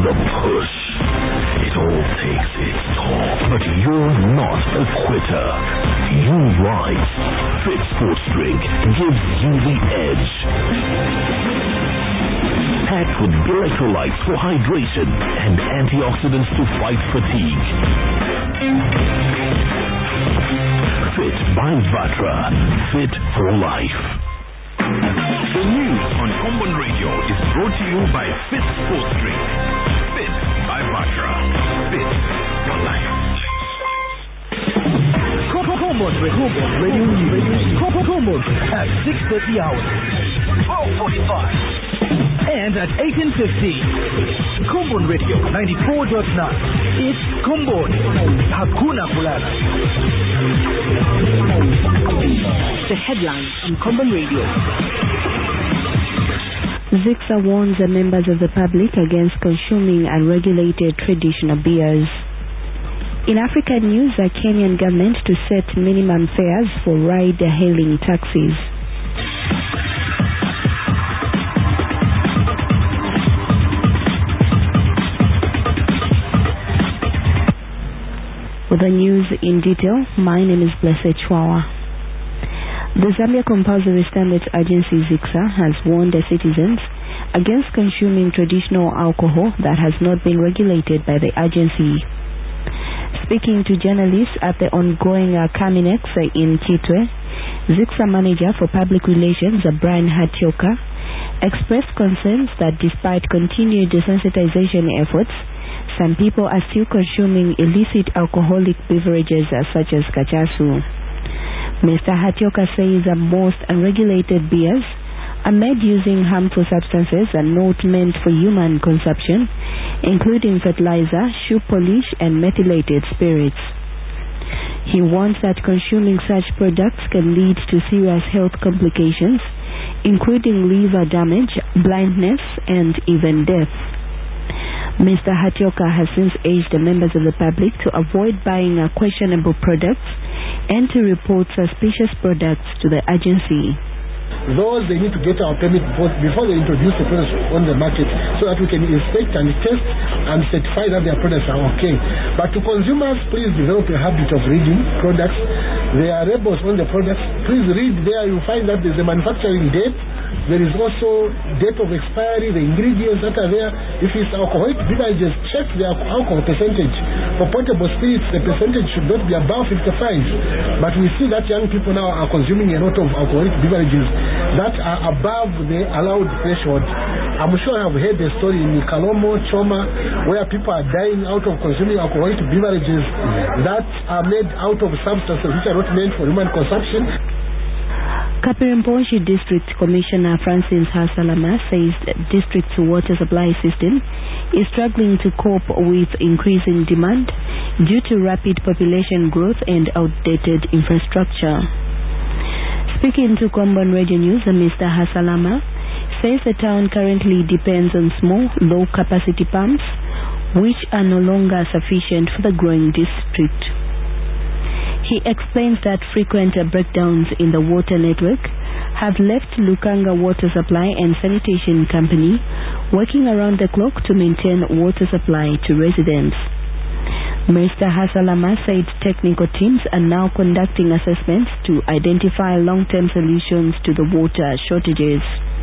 the push. It all takes its toll, but you're not a quitter. You rise. Fit Sports Drink gives you the edge. Packed with electrolytes for hydration and antioxidants to fight fatigue. Fit by Vatra. Fit for life. The news on Common Radio is brought to you by Fit Sports Drink. Fit by Vatra. Fit for life. Common Radio News. Common at 6:30 hours, 12:45. And at 18:50, Combon Radio 94.9. It's Combon. Hakuna Kulala. The headlines on Combon Radio. ZICSA warns the members of the public against consuming unregulated traditional beers. In African news, the Kenyan government to set minimum fares for ride-hailing taxis. For the news in detail, my name is Blessed Chwawa. The Zambia Compulsory Standards Agency ZICSA has warned the citizens against consuming traditional alcohol that has not been regulated by the agency. Speaking to journalists at the ongoing Caminex in Kitwe, ZICSA Manager for Public Relations Brian Hatioka expressed concerns that despite continued desensitization efforts, some people are still consuming illicit alcoholic beverages such as kachasu. Mr. Hatioka says that most unregulated beers are made using harmful substances and not meant for human consumption, including fertilizer, shoe polish, and methylated spirits. He warns that consuming such products can lead to serious health complications, including liver damage, blindness, and even death. Mr. Hatioka has since urged the members of the public to avoid buying questionable products and to report suspicious products to the agency. Those, they need to get our permit before they introduce the products on the market so that we can inspect and test and certify that their products are okay. But to consumers, please develop a habit of reading products. There are labels on the products. Please read there. You find that there's a manufacturing date. There is also date of expiry, the ingredients that are there. If it's alcoholic beverages, check the alcohol percentage. For potable spirits, the percentage should not be above 55. But we see that young people now are consuming a lot of alcoholic beverages that are above the allowed threshold. I'm sure I've heard the story in Kalomo, Choma, where people are dying out of consuming alcoholic beverages that are made out of substances which are not meant for human consumption. Kapirimposhi District Commissioner Francis Hasalama says the district's water supply system is struggling to cope with increasing demand due to rapid population growth and outdated infrastructure. Speaking to Combon Radio News, Mr. Hasalama says the town currently depends on small, low-capacity pumps which are no longer sufficient for the growing district. He explains that frequent breakdowns in the water network have left Lukanga Water Supply and Sanitation Company working around the clock to maintain water supply to residents. Mr. Hasalama said technical teams are now conducting assessments to identify long-term solutions to the water shortages.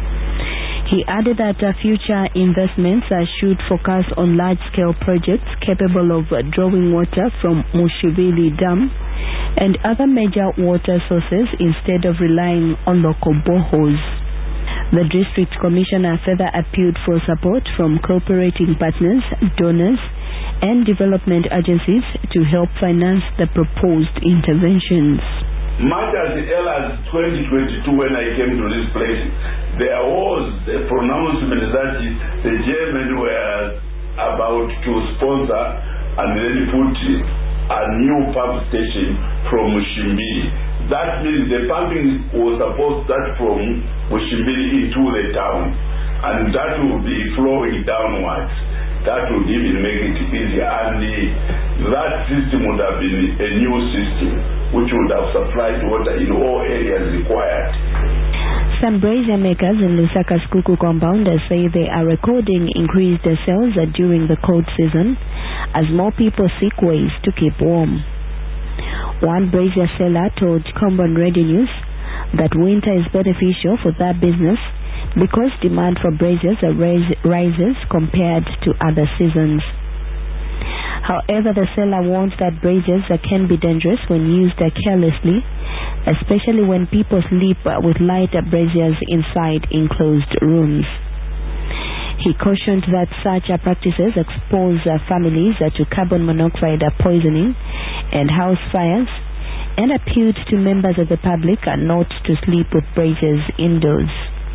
He added that future investments should focus on large-scale projects capable of drawing water from Mushivili Dam and other major water sources instead of relying on local boreholes. The district commissioner further appealed for support from cooperating partners, donors, and development agencies to help finance the proposed interventions. Much as early as 2022, when I came to this place, there was a pronouncement that the Germans were about to sponsor and then put a new pump station from Mushimbili. That means the pumping was supposed to start from Mushimbili into the town, and that will be flowing downwards. That would even make it easier, and that system would have been a new system which would have supplied water in all areas required. Some brazier makers in Lusaka's Kuku compound say they are recording increased sales during the cold season as more people seek ways to keep warm. One brazier seller told Combon Radio News that winter is beneficial for that business because demand for braziers rises compared to other seasons. However, the seller warns that braziers can be dangerous when used carelessly, especially when people sleep with lighter braziers inside enclosed rooms. He cautioned that such practices expose families to carbon monoxide poisoning and house fires, and appealed to members of the public not to sleep with braziers indoors.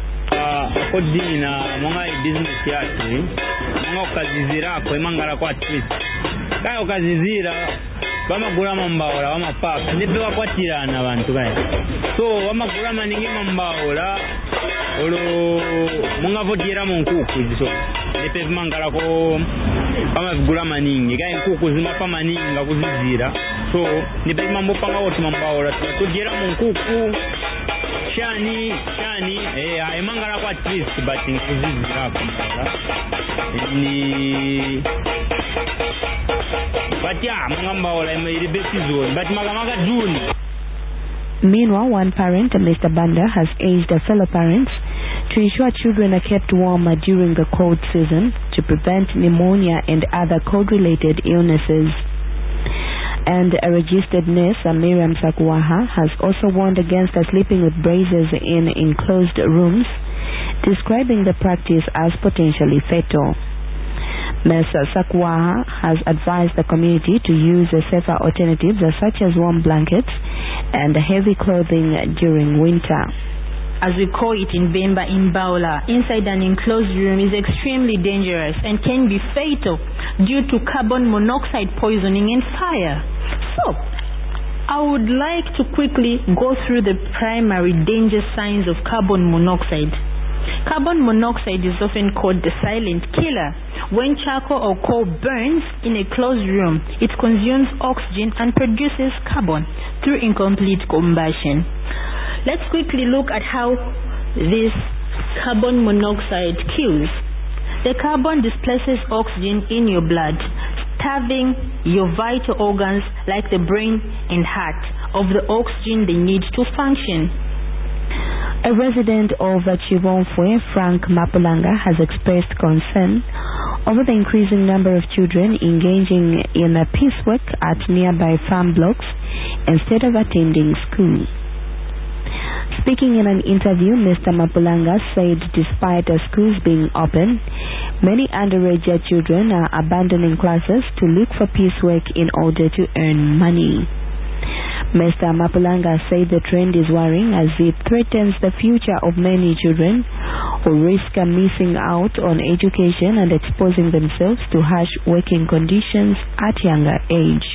Kodina monga business yake monga kazizira ko imangala kwa twist kayo kazizira bamagura mambaola bamapaka ndipewa kwatirana abantu kaya so bamagura maningi mambaola olo monga vodira munkuku izo ndipe mangala ko bamagura maningi kaya nkuku zimapa maninga kuzizira so ndipe mambo panga woti mambaola tudira munkuku Shani, I mangala kwa twist but nkuzizira kumala. Ni but yeah, mangamba ola ilibesi zone but magamaga June. Meanwhile, one parent, Mr. Banda, has urged fellow parents to ensure children are kept warm during the cold season to prevent pneumonia and other cold-related illnesses. And a registered nurse, Miriam Sakwaha, has also warned against sleeping with braziers in enclosed rooms, describing the practice as potentially fatal. Ms. Sakwaha has advised the community to use safer alternatives such as warm blankets and heavy clothing during winter. As we call it in Bemba in Baola, inside an enclosed room is extremely dangerous and can be fatal due to carbon monoxide poisoning and fire. So, I would like to quickly go through the primary danger signs of carbon monoxide. Carbon monoxide is often called the silent killer. When charcoal or coal burns in a closed room, it consumes oxygen and produces carbon through incomplete combustion. Let's quickly look at how this carbon monoxide kills. The carbon displaces oxygen in your blood, starving your vital organs like the brain and heart of the oxygen they need to function. A resident of Chivonfwe, Frank Mapulanga, has expressed concern over the increasing number of children engaging in piecework at nearby farm blocks instead of attending school. Speaking in an interview, Mr. Mapulanga said despite schools being open, many underage children are abandoning classes to look for piecework in order to earn money. Mr. Mapulanga said the trend is worrying as it threatens the future of many children who risk missing out on education and exposing themselves to harsh working conditions at younger age.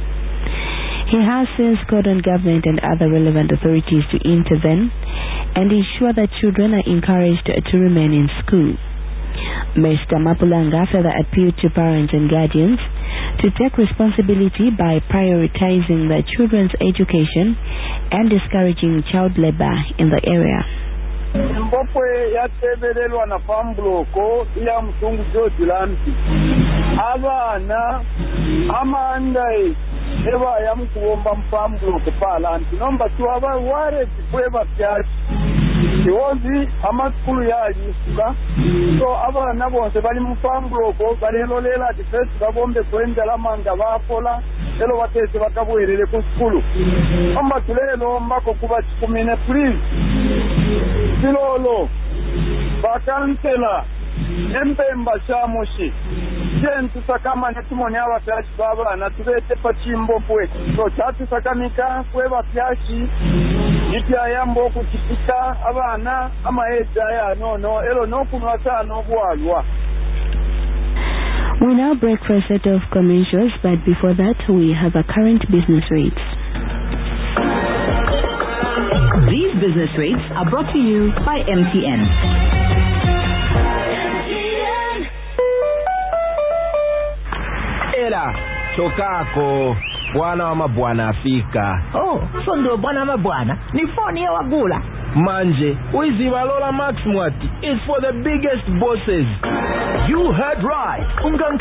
He has since called on government and other relevant authorities to intervene and ensure that children are encouraged to remain in school. Mr. Mapulanga further appealed to parents and guardians to take responsibility by prioritizing their children's education and discouraging child labor in the area. Mbopwe yateberelwa na fambloko ya msungu George Lampi abana amandai eba yamukuomba mpambloko palanti nomba tuaba ware tikweba pyaki kiwozi amakulu yalisuka so abana bonse bali mupambloko balelolela ati fesi babombe kwendela manga bakola elo batese bakabwerere ku skulu omba tulelo mbako kuba chikumine please silolo bakansela empemba chamushi jentu sakama netumoni abafyashi babana tubete pachimbo pwe so chatu sakamika kwe bafyashi ipya yambo kutipika abana amaeda ya no elo nokunwa sana obwalwa. We now break for a set of commercials, but before that we have our current business rates. These business rates are brought to you by MTN. Ela, chokako, bwana wa mabwana afika. Oh, so ndo bwana wa mabwana. Ni phone ya wagula. Manje, Wizivalola Max Mwati is for the biggest bosses. You heard right.